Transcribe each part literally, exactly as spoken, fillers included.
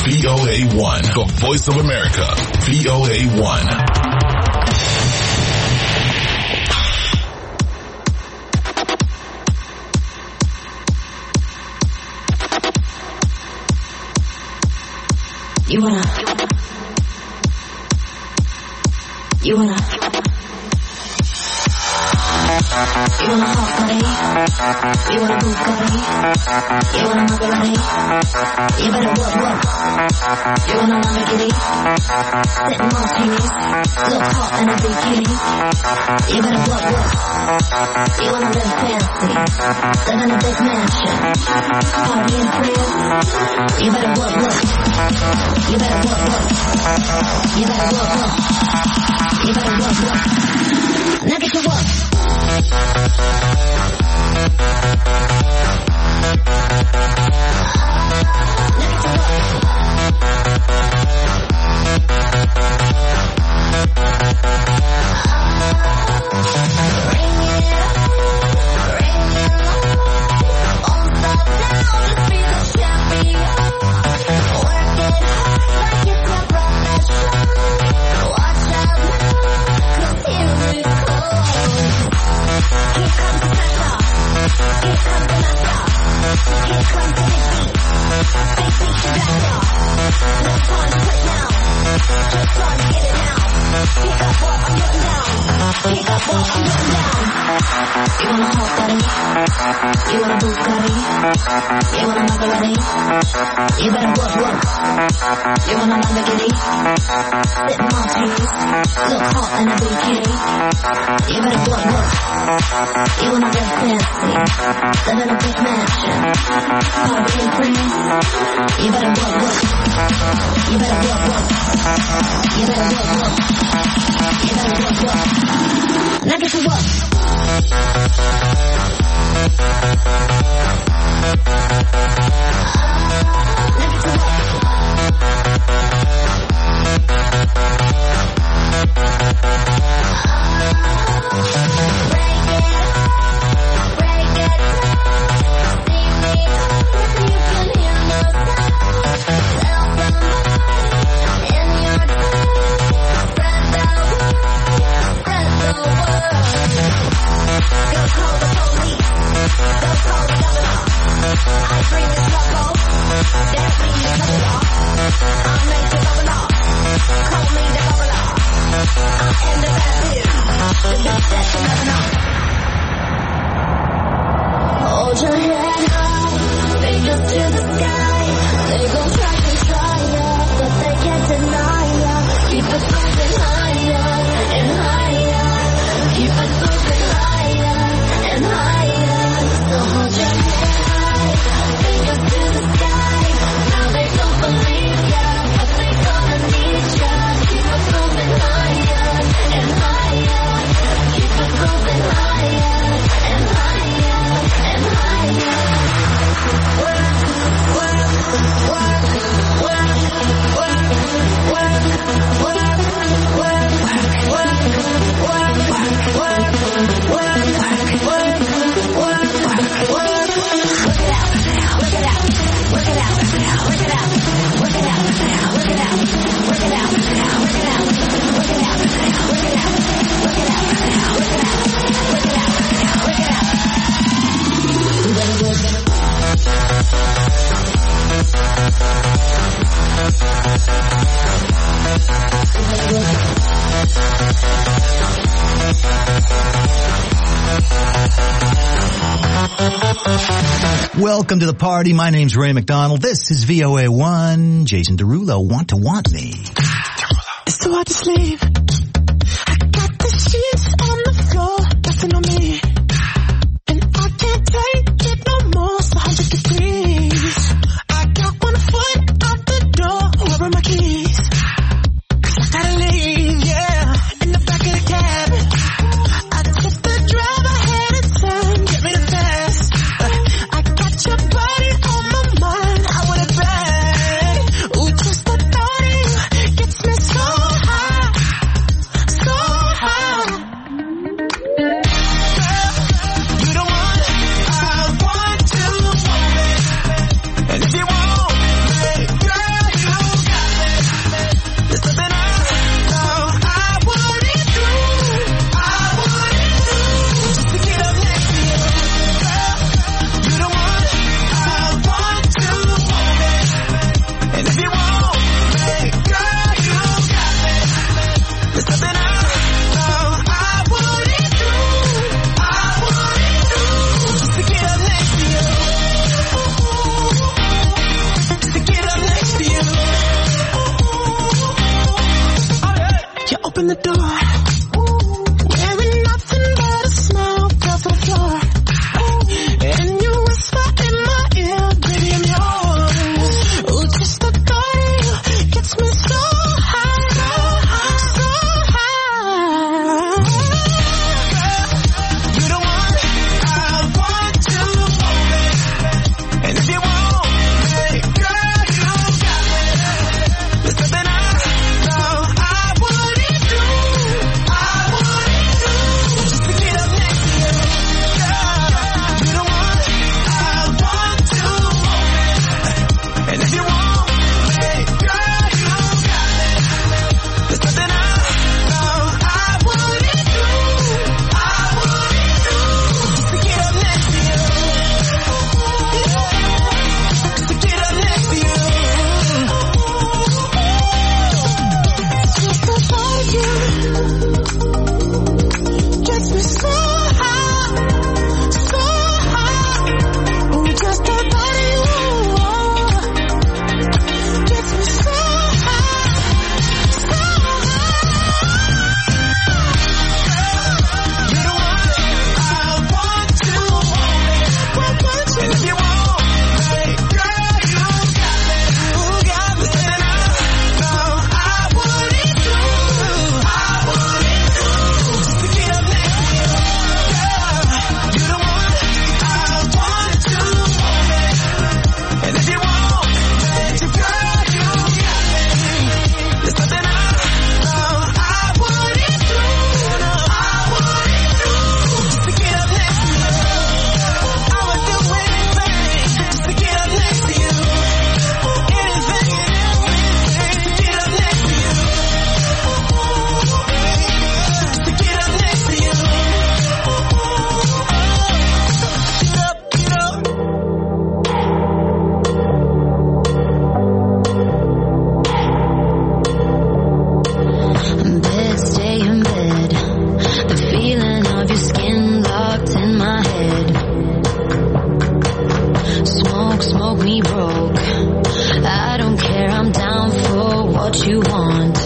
V O A one, the voice of America. V O A one. You wanna, you wanna, you wanna hot body, you wanna Bugatti, you wanna Maserati, you better work, work, you wanna Lamborghini, sitting martinis, look hot in a bikini, you better work, work, you wanna live fancy, live in a big mansion, party in crib, you better work, work, you better work, work, you better work, work, you better work, work, now get to work. You wanna hot body, you wanna Bugatti, you wanna Maserati, you better work, work, you wanna Lamborghini, sitting martinis, look hot in a bikini, you better work, work, you wanna live fancy, live in a big mansion, party in crib, you better work, work, you better work, work, you better work, work, you better work, work, now get to work. Hold your head high, fingers to the sky. They gon' try to try ya, but they can't deny ya. Keep it moving higher and higher. Keep it moving higher and higher. So hold your head high, fingers to the sky. Now they don't believe ya, but they gonna need ya. Keep it moving higher and higher. Keep it moving higher and higher and higher. Work, work, work, work, work, work, work, work, work, work, work, work, work, work, work. Work it out, work it out, work it out, work it out, work it out, work it out, work it out, work it out, work it out, work it out, work it out, work it out, work it out, work it out. You better work it. Welcome to the party. My name's Ray McDonald. This is V O A one. Jason Derulo, Want to Want Me. It's too hard to sleep. I got the sheets on the floor, nothing on me. And I can't take it no more, it's one hundred degrees. I got one foot out the door, where are my keys? Cause I gotta leave, yeah, in the back of the cab. I took the drive ahead of time, get me the fast. Uh, I got your body on my mind, I want it bad. Ooh, just the thought of you gets me so high, so high. Girl, open the door. Wearing nothing but a smile across the floor. And you whisper in my ear, baby, I'm yours. Ooh, just the thought of you gets me so high, so high. You're the one I want to hold me. And if you want me, girl, you got me. There's something I know I wouldn't do, I wouldn't do, just to get up next to you. Girl, you're the one I want to hold me. And if you want me, girl, you got me. There's something I know I wouldn't do, I wouldn't do, just to get up next to you. Just to get up next to you. Just the thought of you gets me so high, so high. Ooh, just the thought of you gets me so high, so high. You're the one I want to hold me. And if you want me, girl, you got me. You got me. There's something I know I wouldn't do, I wouldn't do, just to get up next to you. Girl, you're the one I want to hold me. And if you want me, girl, you got me. There's something I know I wouldn't do, no, I wouldn't do, just to get up next to you. I would do anything just to get up next to you. Anything and everything to get up next to you. To get up next to you. Get up, get up. Bed, stay in bed. The feeling of your skin locked in my head. Smoke, smoke me broke. I don't care, I'm down for what you want.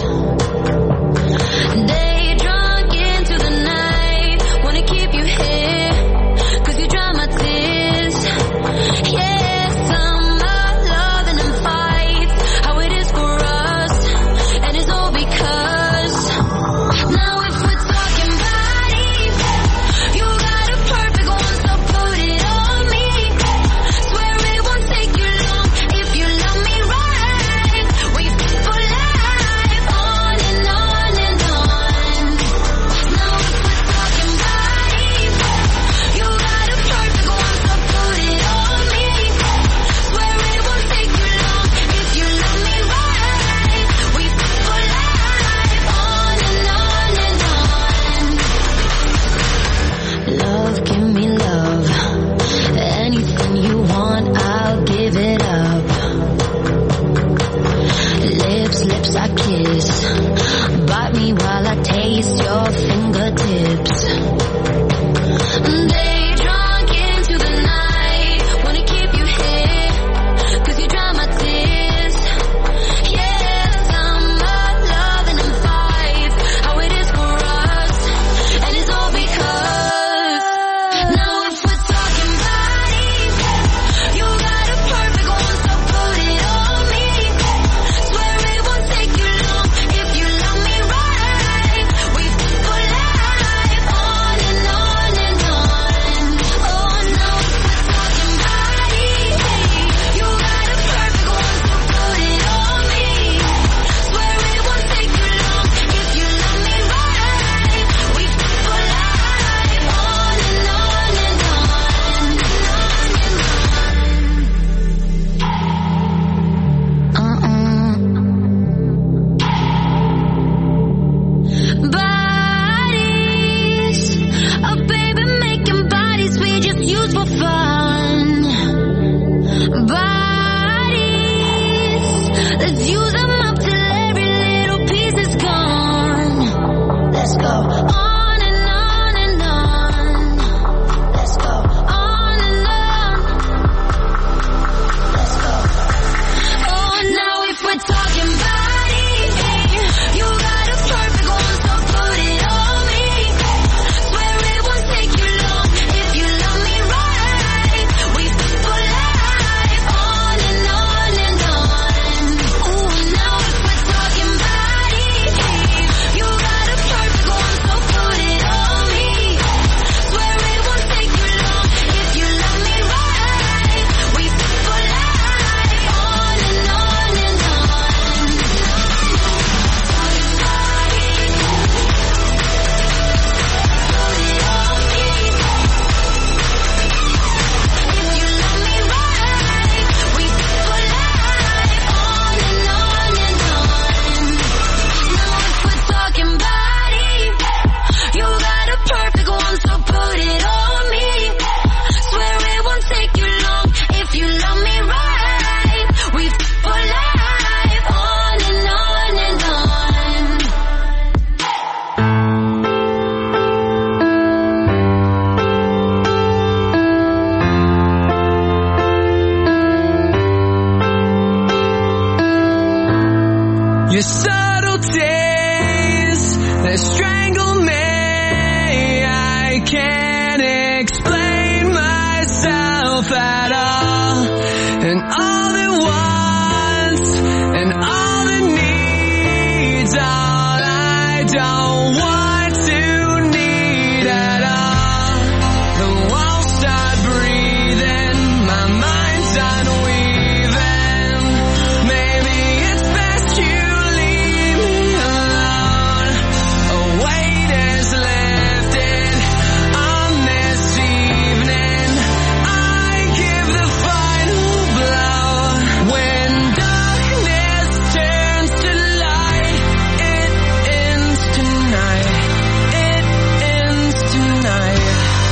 Day drunk into the night. Wanna keep you here, cause you dry my tears. Yeah, summer loving and fights. How it is for us, and it's all because now if we're talking bodies, you got a perfect one, so put it on me. Swear it won't take you long if you love me right. We for life, on and on and on. Now if we're talking bodies, you got a perfect one, so put it on me. Swear it won't take you long if you love me right. We for life, on and on and on. Love, give me love. Anything you want, I'll give it up. Lips, lips I kiss. Bite me while I taste your fingertips. Day drunk into the night. Wanna keep you here, cause you dry my tears. Yeah, summer loving and fights. How it is for us, and it's all because now if we're talking bodies, you got a perfect one, so put it on me. Swear it won't take you long if you love me right. We for life, on and on and on. Oh, now if we're talking bodies, you got a perfect one, so put it on me. Swear it won't take you long if you love me right. We for life, on and on and on. Uh-uh. Bodies, oh baby, making bodies we just use for fun. Bodies, let's use them up till every little piece is gone. Let's go on and on and on. Let's go on and on. Let's go. Oh, now if we're talking bodies, you got a perfect one, so Your subtleties that strangle me. I can't explain myself at all. And all the wants and all the needs, all I don't want to need at all. The walls start breathing, my mind's unweaving. Maybe it's best you leave me alone. A weight is lifted on this evening. I give the final blow. When darkness turns to light, it ends tonight. It ends tonight.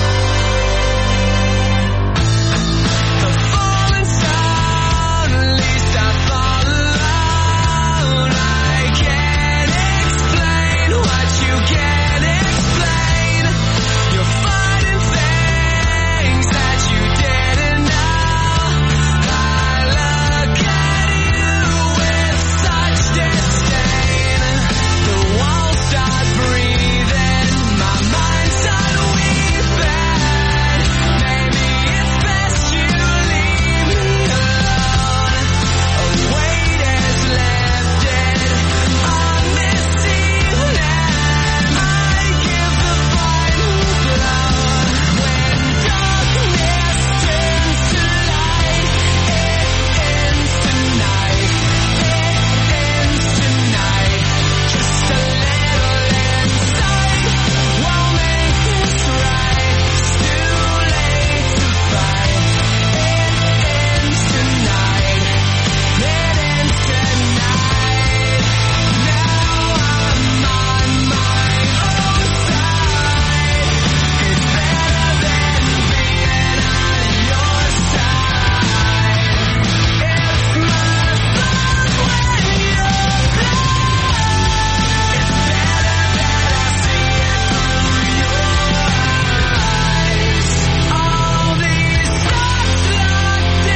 The fallen sound, at least I fall alone. I can't explain what you can't explain. You're fighting things that you didn't know. I look at you with such disdain. The walls start breathing, my mind's unweaving. Maybe it's best you leave me alone. A weight is lifted on this evening. I give the final blow. When darkness turns to light, it ends tonight. It ends tonight. Just a little insight won't make this right. It's too late to fight. It ends tonight. It ends tonight. Now I'm on my own side. It's better than being on your side. It's my fault when you're blind. It's better that I see it through your eyes. All these thoughts locked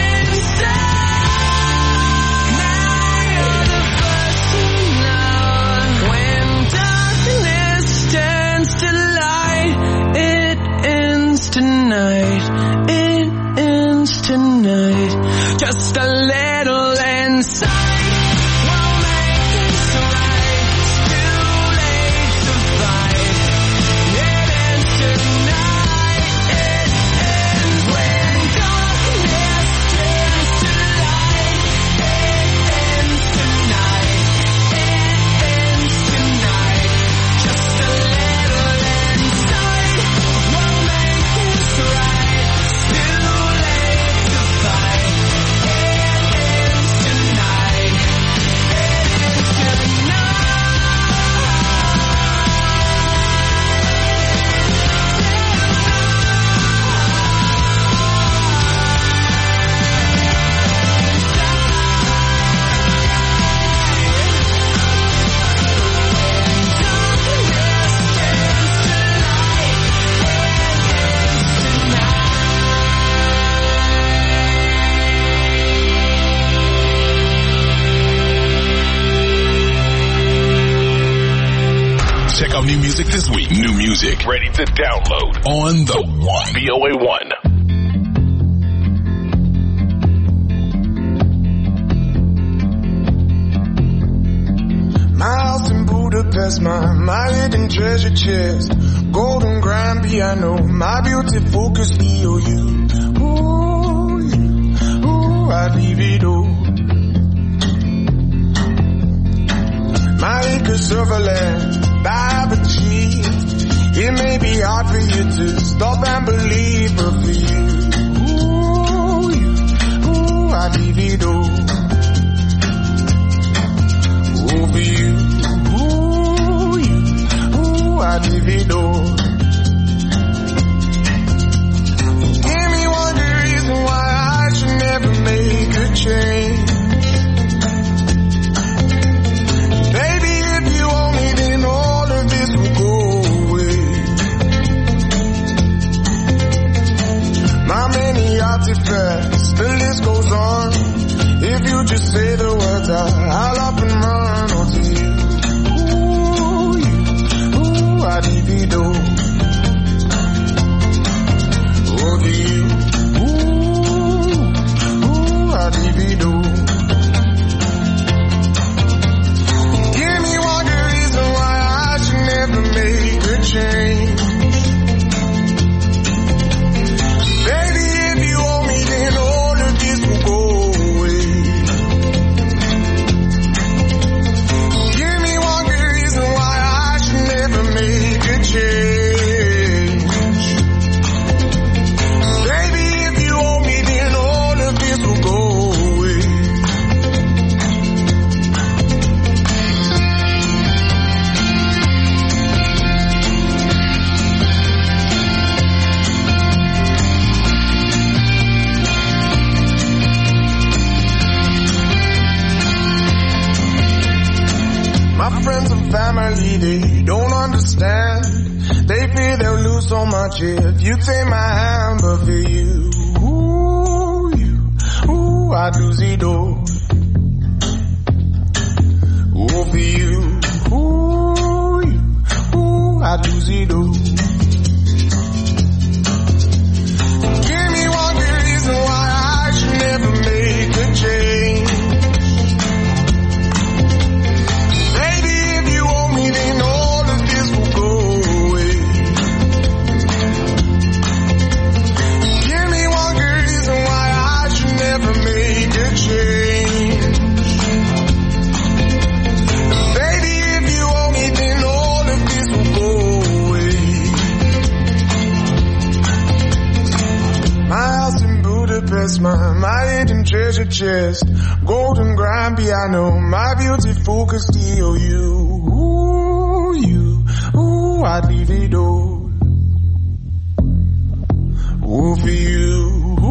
inside. Now you're the first to know. When darkness turns to light, it ends tonight. It ends tonight. Just a little insight won't make this right. It's too late to fight. It ends tonight. It ends when darkness turns to light. It ends tonight. It ends tonight. Just a little insight won't make this right. It's too late to fight. It ends tonight. It ends tonight. Check out new music this week. New music ready to download on the One. V O A one. My house in Budapest, my, my hidden treasure chest, golden grand piano, my beauty focus E O U. Ooh, you, ooh, I'd leave it all. My acres of land I've achieved. It may be hard for you to stop and believe, but for you, ooh, you, ooh, I'd leave it all. Ooh, for you, ooh, you, ooh, I'd leave it all. Give me one good reason why I should never make a change. Baby, if you owe me, then all of this will go away. My many artifacts, the list goes on. If you just say the words, I'll up and run. Or to divido. Over you, ooh, ooh, I divido. Give me one good reason why I should never make a change. Baby, if you owe me, then all of this will go away. Give me one good reason why I should never make a change. Baby, if you owe me, then all of this will go away. My friends and family, they don't understand. They fear they'll lose so much if you take my hand, but for you, ooh, you, ooh, I'd lose it all. Ooh, for you, ooh, you, ooh, I'd lose it all. Give me one good reason why I should never make a change. Baby, if you owe me, then all of this will go away. Give me one good reason why I should never make a change. Baby, if you owe me, then all of this will go away. My house in Budapest, my, my hidden treasure chest, golden grand piano, my beautiful Castillo, you, ooh, you, ooh, I'd leave it all. Ooh, for you,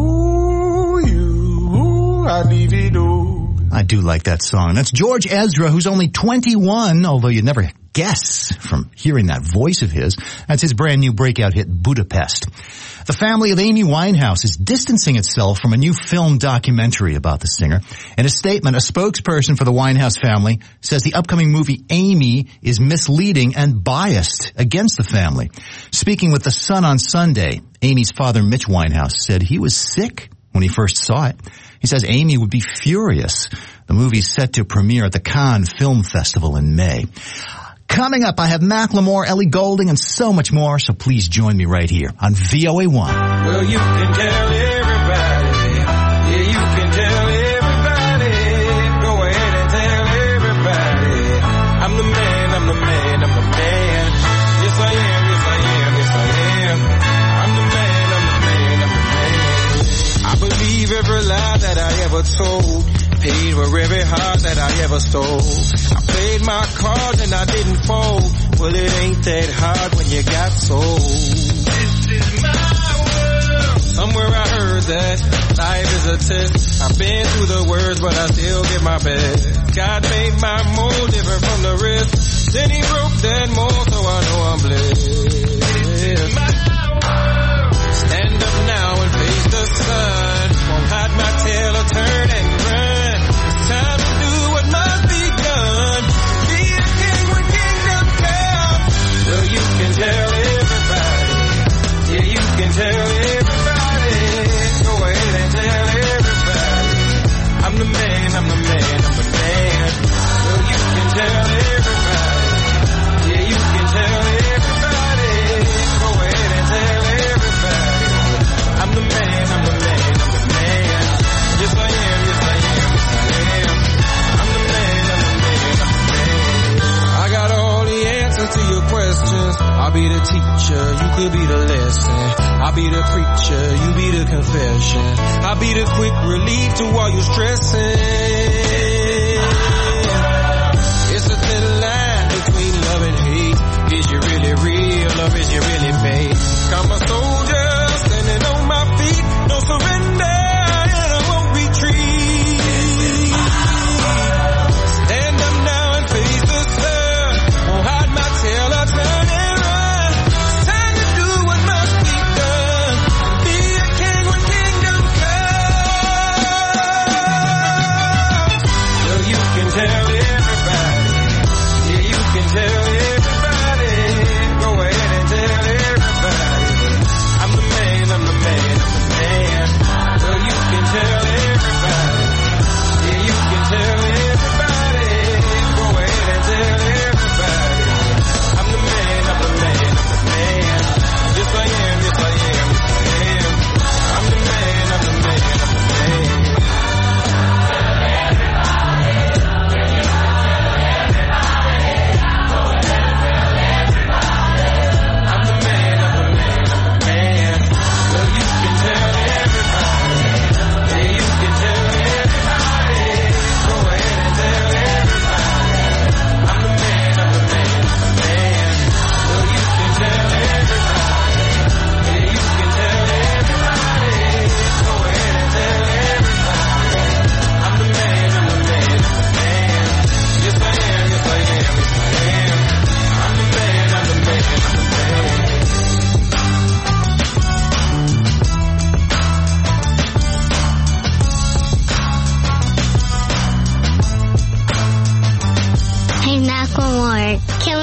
ooh, you, ooh, I'd leave it all. I do like that song. That's George Ezra, who's only twenty-one, although you'd never guess from hearing that voice of his. That's his brand new breakout hit, Budapest. The family of Amy Winehouse is distancing itself from a new film documentary about the singer. In a statement, a spokesperson for the Winehouse family says the upcoming movie Amy is misleading and biased against the family. Speaking with The Sun on Sunday, Amy's father, Mitch Winehouse, said he was sick when he first saw it. He says Amy would be furious. The movie's set to premiere at the Cannes Film Festival in May. Coming up, I have Macklemore, Ellie Goulding, and so much more, so please join me right here on V O A one. Well, you can tell everybody. Yeah, you can tell everybody. Go ahead and tell everybody. I'm the man, I'm the man, I'm the man. Yes, I am, yes, I am, yes, I am. I'm the man, I'm the man, I'm the man. I believe every lie that I ever told. Paid for every heart that I ever stole. I played my cards and I didn't fold. Well, it ain't that hard when you got sold. This is my world. Somewhere I heard that life is a test. I've been through the worst, but I still give my best. God made my mold different from the rest. Then he broke that mold, so I know I'm blessed. This is my world. Stand up now and face the sun. Won't hide my tail or turn and run. Time to do what must be done. Be a king when kingdom come. Well, you can tell everybody. Yeah, you can tell everybody. Go ahead and tell everybody. I'm the man, I'm the man, I'm the man. Well, you can tell everybody. Yeah, you can tell everybody. Go ahead and tell everybody. I'm the man, I'm the man, I'm the man. Yes, I am, yes, I am, yes, I am. I'm the man, I'm the man, I'm the man. I got all the answers to your questions. I'll be the teacher, you could be the lesson. I'll be the preacher, you be the confession. I'll be the quick relief to all your stressing. It's a thin line between love and hate. Is you really real or is you really fake? I'm a soldier standing on my feet. No surrender. Stand up now and face the sun. Won't hide my tail or turn and run. It's time to do what must be done. Be a king when kingdom come.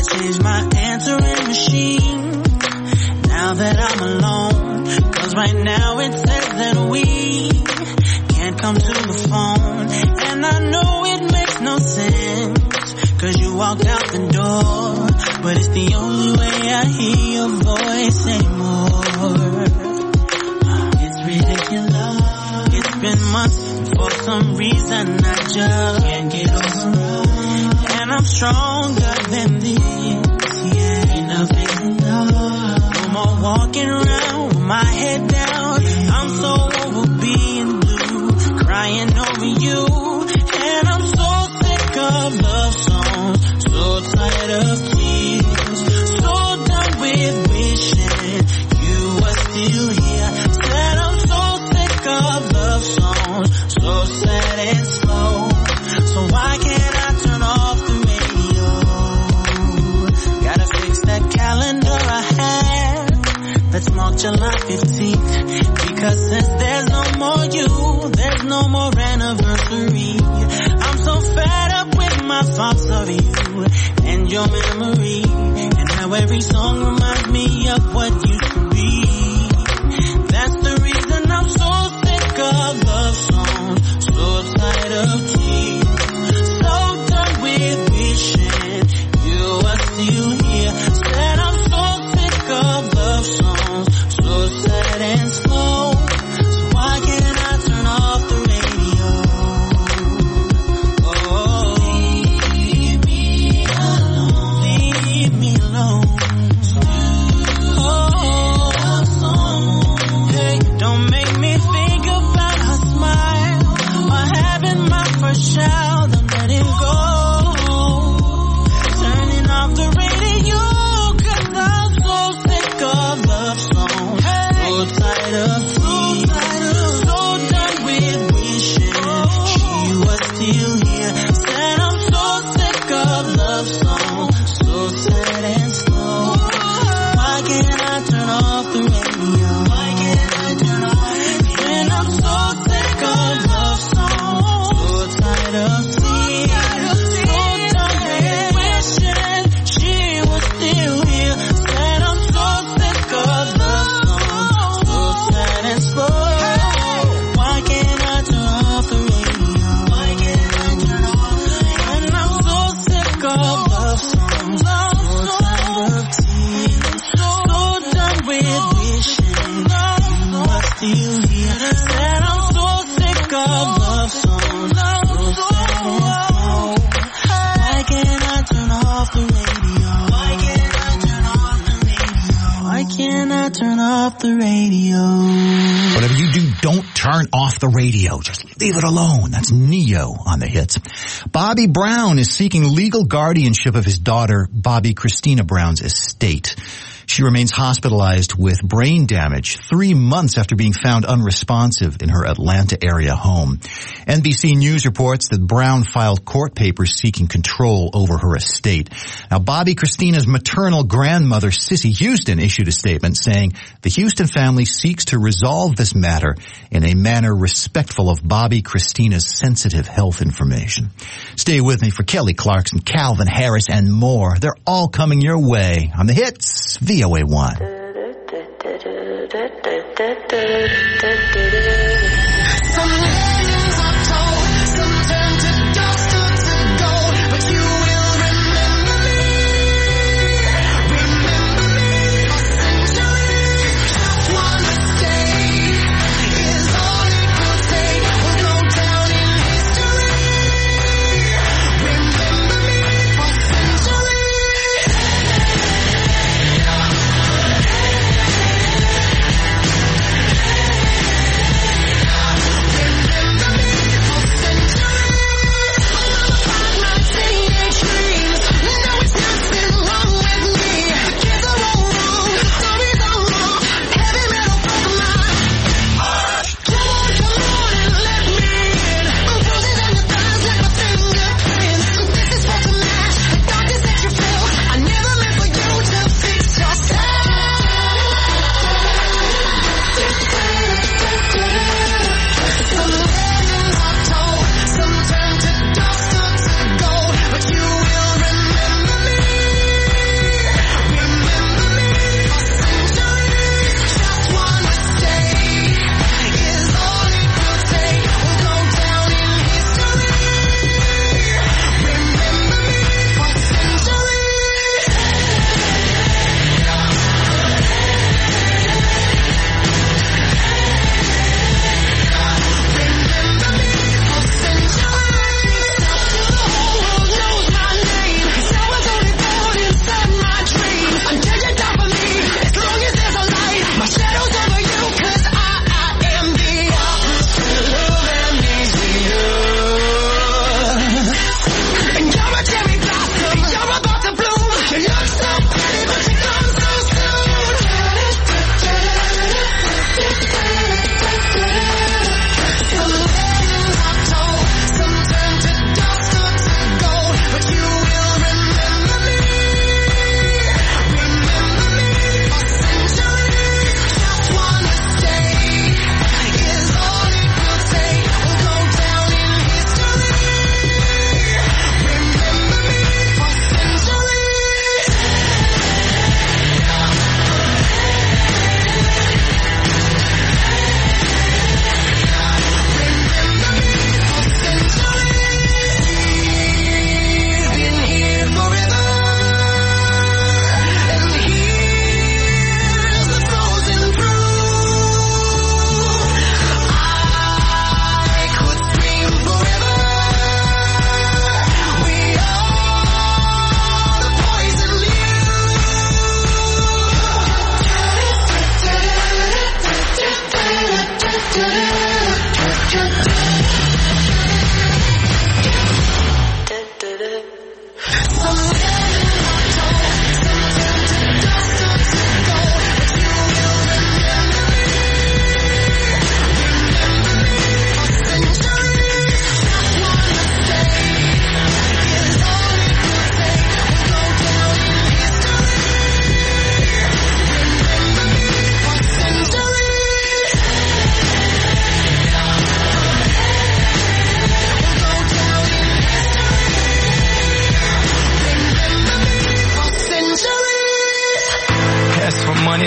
Gotta change my answering machine now that I'm alone. Cause right now it says that we can't come to the phone. And I know it makes no sense, cause you walked out the door. But it's the only way I hear your voice anymore. It's ridiculous. It's been months and for some reason I just can't get over. And I'm stronger than this. Yeah, enough is enough. No more walking around with my head down. I'm so over being blue, crying over you. And I'm so sick of love songs, so tired of tears, so done with wishing you were still here. Said I'm so sick of love songs, so sad and slow. So why can't I turn off the radio? Gotta fix that calendar I had that's marked July fifteenth. Because since there's no more you, there's no more anniversary. I'm so fed up with my thoughts of you and your memory, and how every song reminds me of what used to be. That's the reason I'm so sick of love songs, so tired of tears, so done with wishing you were still here. Said I'm so sick of love songs, so sad and slow. So why can't I turn off the radio? Oh, leave me alone, leave me alone. Oh, hey, don't make me think about her smile or having my first child. I'm letting go, turning off the radio, cause I'm so sick of love songs, so tired of tears, so done with wishing she was still here. Said I'm so sick of love songs, so sad and slow. Why can't I turn off the radio? Why can't I turn off? And I'm so sick of love songs, so tired of tears, so done with wishing she was still here. Said I'm so sick of love songs, so sad and slow. Why can't I turn off the radio? Why can't I turn off? And I'm so sick of love songs, so tired of tears, so done with wishing you were still here. Said I'm so sick of love songs, so sad and slow. Why can't I turn off the radio? Why can't I turn off the radio? Why can't I turn off the radio? Whatever you do, don't turn off the radio. Just leave it alone. That's Neo on the hits. Bobby Brown is seeking legal guardianship of his daughter, Bobby Christina Brown's estate. She remains hospitalized with brain damage three months after being found unresponsive in her Atlanta area home. N B C News reports that Brown filed court papers seeking control over her estate. Now, Bobby Christina's maternal grandmother, Sissy Houston, issued a statement saying the Houston family seeks to resolve this matter in a manner respectful of Bobby Christina's sensitive health information. Stay with me for Kelly Clarkson, Calvin Harris, and more. They're all coming your way on the hits, V O A one. Remember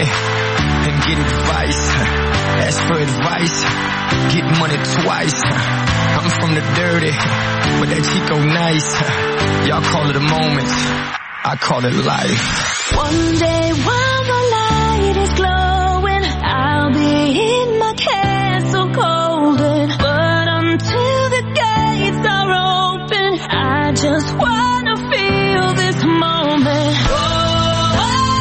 money and get advice. Ask for advice, get money twice. I'm from the dirty, but that Chico nice. Y'all call it a moment, I call it life. One day while the light is glowing, I'll be in my castle golden. But until the gates are open, I just wanna feel this moment. Oh,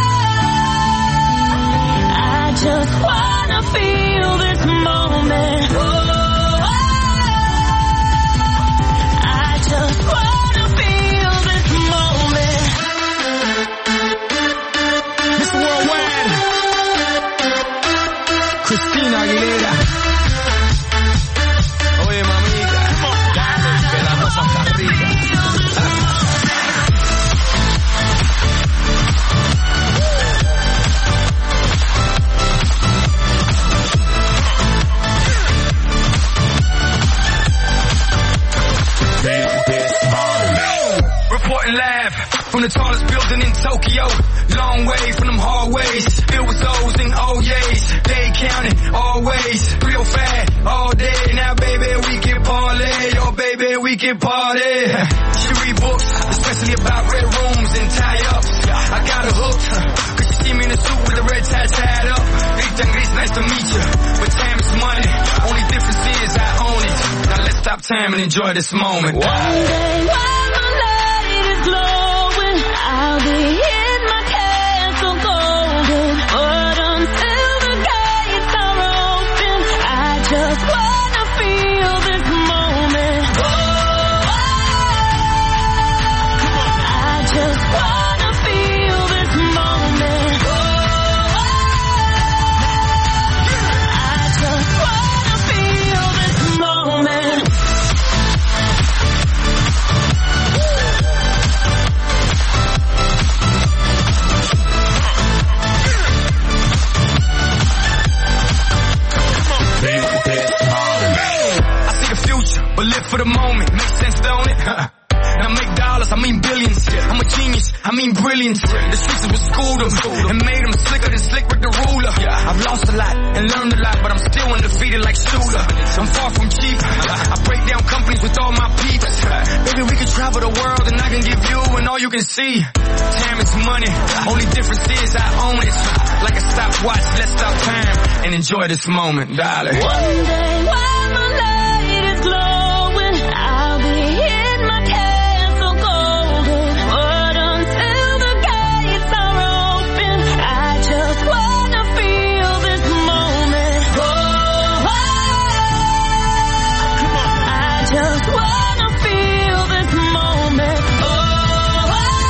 I just wanna feel this moment. Oh, I just wanna feel this moment. Mister Worldwide, Christina Aguilera. Oye, mamita, dale, que la cosa está rica. Reporting live from the tallest building in Tokyo. Long way from them hallways, filled with O's and O's. They counting always, real fat all day. Now baby we can parlay, oh baby we can party. She read books, especially about red rooms and tie-ups. I got her hooked, cause she see me in a suit with a red tie tied up. Rita Gris, nice to meet you, but time is money. Only difference is I own it. Now let's stop time and enjoy this moment. One day while the light is glowing, I'll be in my castle golden. But until the gates are open, I just wanna feel this moment. Oh, I just wanna feel this moment. Oh, I just wanna feel this moment. I see the future, but live for the moment. Makes sense, don't it? Now make dollars, I mean billions. I'm a genius, I mean brilliant. The streets was schooled them and made them slicker than Slick with the ruler. I've lost a lot and learned a lot, but I'm still undefeated like Shooter. I'm far from cheap. I break down companies with all my peeps. Baby, we can travel the world and I can give you and all you can see. Time is money, only difference is I own it. Like a stopwatch, let's stop time and enjoy this moment, darling. One day while the light is glowing, I'll be in my castle golden. But until the gates are open, I just wanna feel this moment. Oh, I just wanna feel this moment. Oh,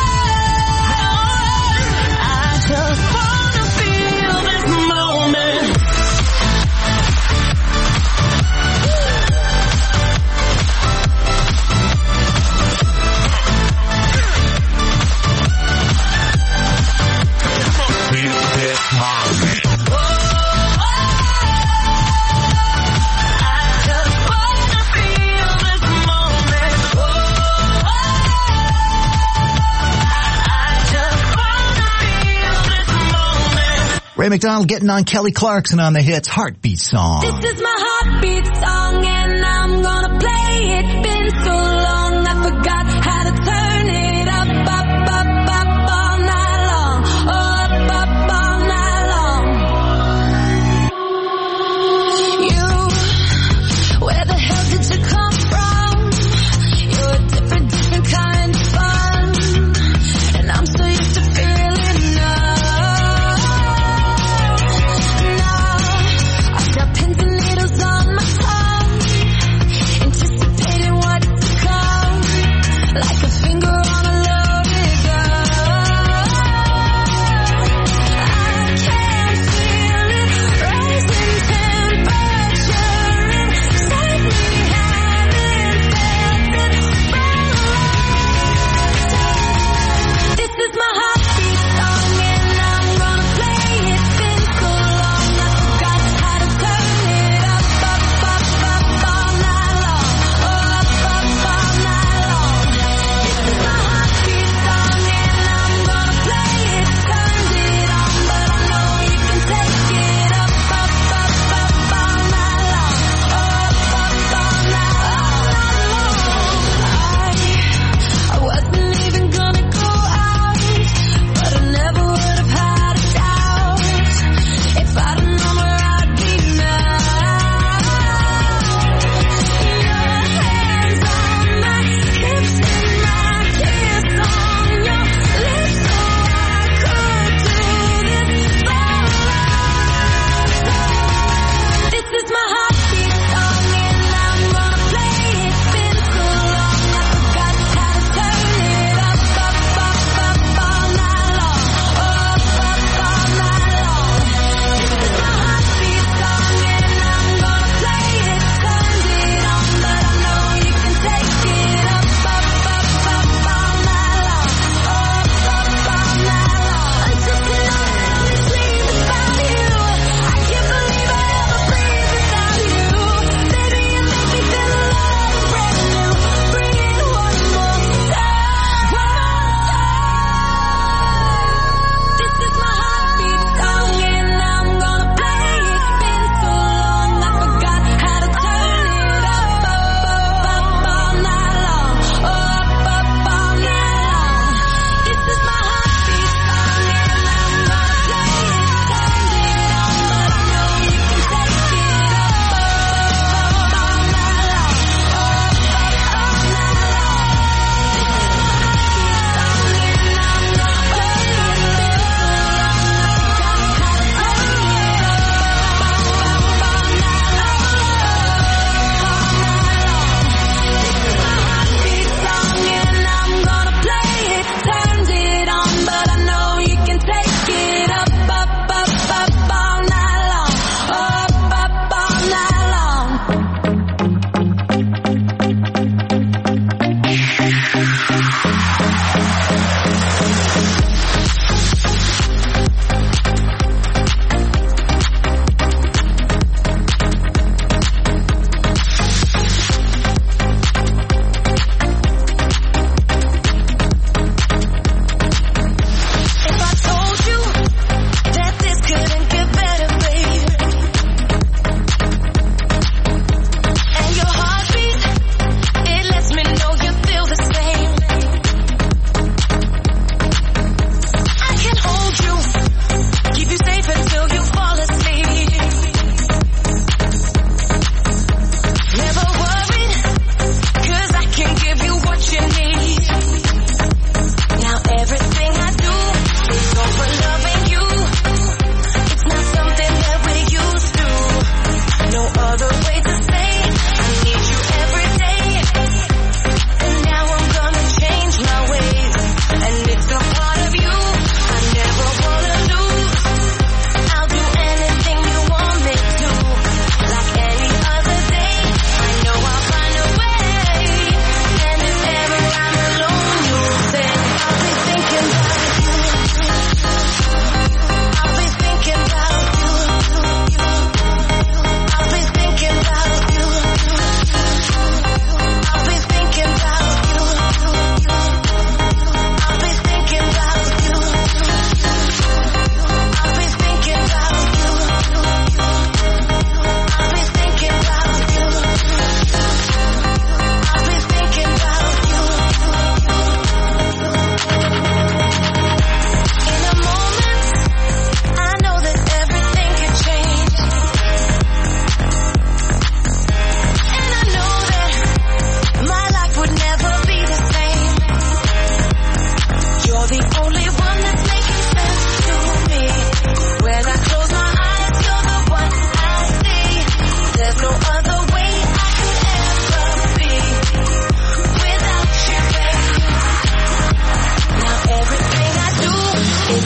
I just wanna feel this moment. Ray McDonald getting on Kelly Clarkson on the hits Heartbeat song. This is my heartbeat song and I'm gonna play it. Been so long I forgot how to turn it up, up, up, up all night long. Oh, up, up all night long. You, where the hell did you come from? You're a different, different kind of fun. And I'm so used to feeling love. Pins and needles on my tongue, anticipating what's to come.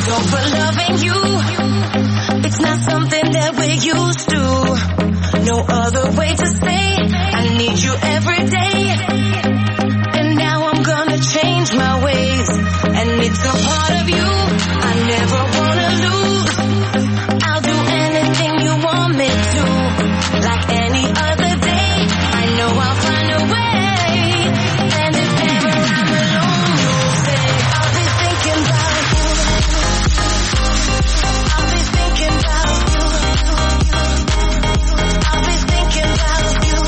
So for loving you, it's not something that we're used to. No other way to say I need you every day. And now I'm gonna change my ways, and it's a part of you I never wanna lose. I'll do anything you want me to. Like any other day, I know I'll find a way. And if ever I'm alone, you'll say I'll be thinking about you. I'll be thinking about you. I'll be thinking about you.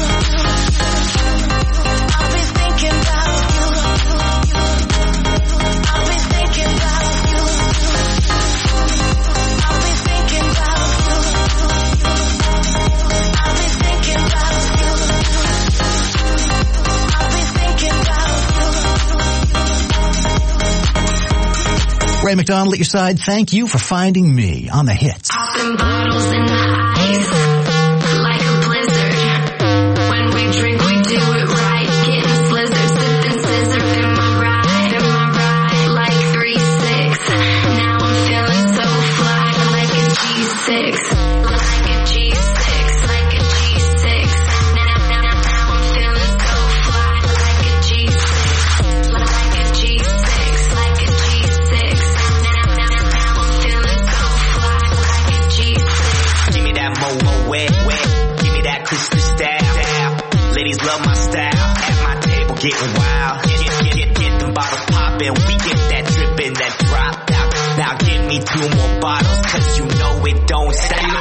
I'll be thinking about you. I'll be thinking about you. I'll be thinking about you. I'll be thinking about you. I'll be thinking about you. Ray McDonald at your side, thank you for finding me on the hits. Popping bottles in the ice, like a blizzard. When we drink, we do it right. Getting slizzard, sipping scissor in my ride, in my ride, like three six. Now I'm feeling so fly, like a G six, like a G six, like a G six. Now, now, now, now I'm feeling so fly, like a G six, like a G six, like a G six. Now, now, now, now I'm feeling so fly, like a G six. Give me that mo mo wet wet. Give me that crystal style. Ladies love my style. At my table getting wild. Get get get get them bottles poppin'. We get that drippin', that drop out. Now give me two more bottles, cause you know it don't stop. Hell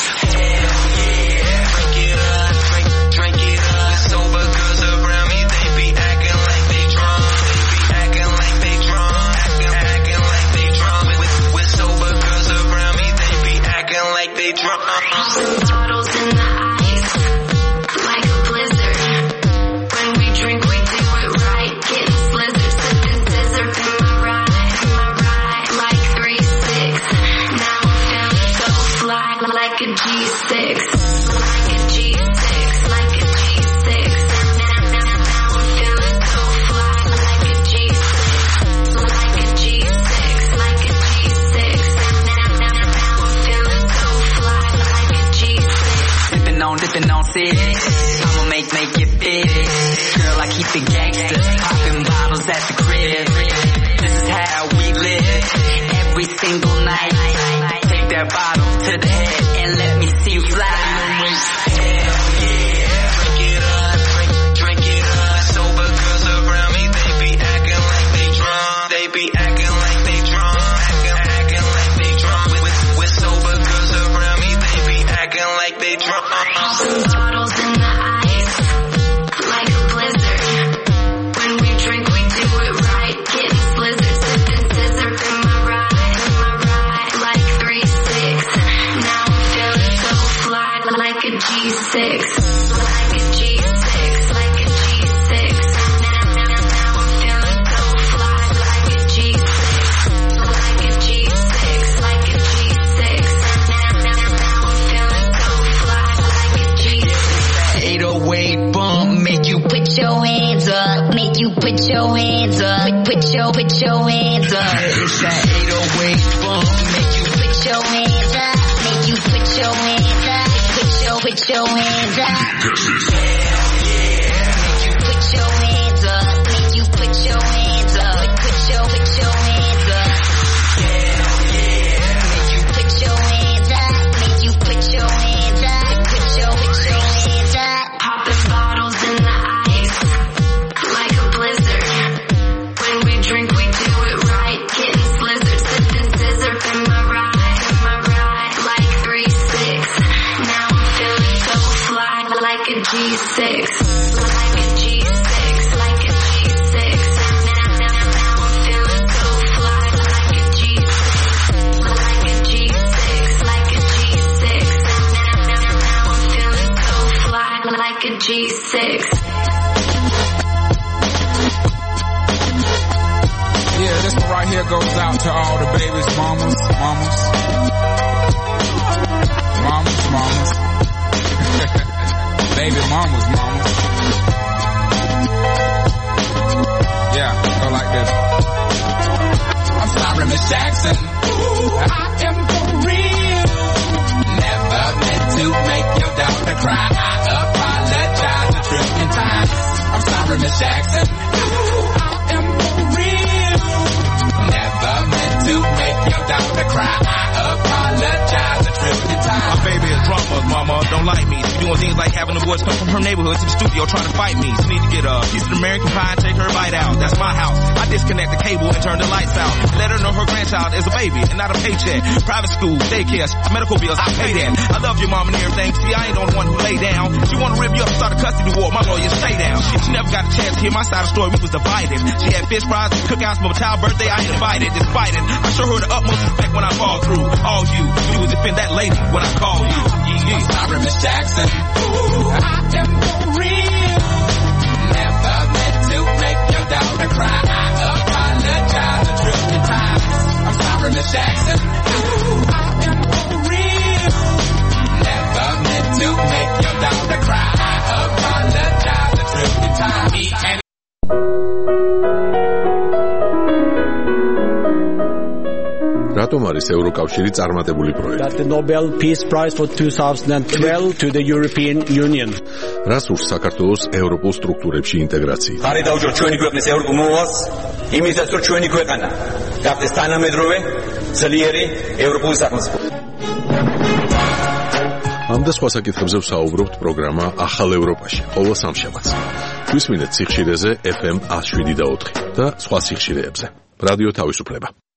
yeah, drink it up, drink drink it up. Sober girls around me, they be acting like they drunk. They be acting like they drunk. Acting acting like they drunk. With with sober girls around me, they be acting like they drunk. Bottles in the ice, like a blizzard. When we drink, we do it right. Getting slizzard, sipping scissor in my ride, in my ride, like three six. Now I'm feeling so fly, like a G six, like a G six, like a G six. Now, now, now, now I'm feeling so fly, like a G six, like a G six, like a G six. Now, now, now, now I'm feeling so fly, like a G six. Dipping on, dipping on six. I'ma make, make it big. Girl, I keep it gangster. Popping bottles at the crib. This is how we live. Every single night. Take that bottle to the head and let me see you fly. Hell yeah. Drink it up, drink, drink it up. Sober girls around me, they be acting like they drunk. They be acting like they drunk. Acting, acting like they drunk. With, with sober girls around me, they be acting like they drunk. Bottles in the ice, like a blizzard. When we drink, we do it right. Getting slizzard, sipping scissor in my ride, in my ride, like three six. Now I'm feeling so fly, like a G six, like a G six, like a G six. Now, now, now, now I'm feeling so fly, like a G six, like a G six, like a G six. Now, now, now, now I'm feeling so fly, like a G six. eight oh eight bump, make you Put your hands up, make you put your hands up, put your, put your hands up. It's that eight oh eight bump, make you Put your hands up, make you put your hands up, put your, put your hands up. hell yeah. Make you put your hands up, make you put your hands up, put your, put your hands up. Hell yeah. Make you put your hands up, make you put your hands up, put your, put your hands up. Popping bottles in the ice, like a blizzard. When we drink, we do it right. Getting slizzard, sipping scissor in my ride, in my ride, like three six. Now I'm feeling so fly, like a G six, like a G six, like a G six. Now, now, now I'm feeling so fly, like a G six, like a G six, like a G six. Now, now, now I'm feeling so fly, like a G six. Yeah, this one right here goes out to all the babies, mamas, mamas. Mamas, mamas. Baby mamas, mamas. Yeah, go like this. I'm sorry, Miss Miss Jackson. Ooh, I am for real. Never meant to make your daughter cry. I apologize a trillion times. I'm sorry, Miss Jackson. Ooh, I am for real. Never meant to make your daughter cry. I apologize a trillion times. My baby is drama, mama, don't like me. She doing things like having the boys come from her neighborhood to the studio trying to fight me. She need to get a piece of American pie and take her bite out. That's my house. I disconnect the cable and turn the lights out. Let her know her grandchild is a baby and not a paycheck. Private school, daycare, medical bills, I pay that. I love your mom and everything. See, I ain't the only one who lay down. She wanna rip you up and start a custody war. My lawyer, stay down. She, she never got a chance to hear my side of the story. We was divided. She had fish fries and cookouts for my child's birthday. I ain't invited. Despite it, I show her the utmost respect when I fall through. All you do is defend that lady when I call you. Yeah, yeah. Sorry, Miss Jackson. Ooh, I am for real. Never meant to make your daughter cry. I apologize a trillion times. I'm sorry, Miss Jackson. Ooh, I am for real. Never meant to make your daughter cry. I apologize a trillion times. Me and რატომ არის ევროკავშირი წარმატებული პროექტი? The Nobel Peace Prize for twenty twelve to the European Union. რას ურს საქართველოს ევროპულ სტრუქტურებში ინტეგრაცია? ხარი დაუჭრ ჩვენი ქვეყნის ევროპულ მოვალს, იმისაც რომ ჩვენი ქვეყანა გახდეს თანამედროვე, ძლიერი ევროპული სახელმწიფო. ამ და სხვა საკითხებზე ვსაუბრობთ პროგრამა ახალ ევროპაში, ყოველ სამშაბათს. გვისმინეთ სიხშირეზე ეფ ემ one oh seven და ოთხი და სხვა სიხშირეებზე. რადიო თავისუფლება.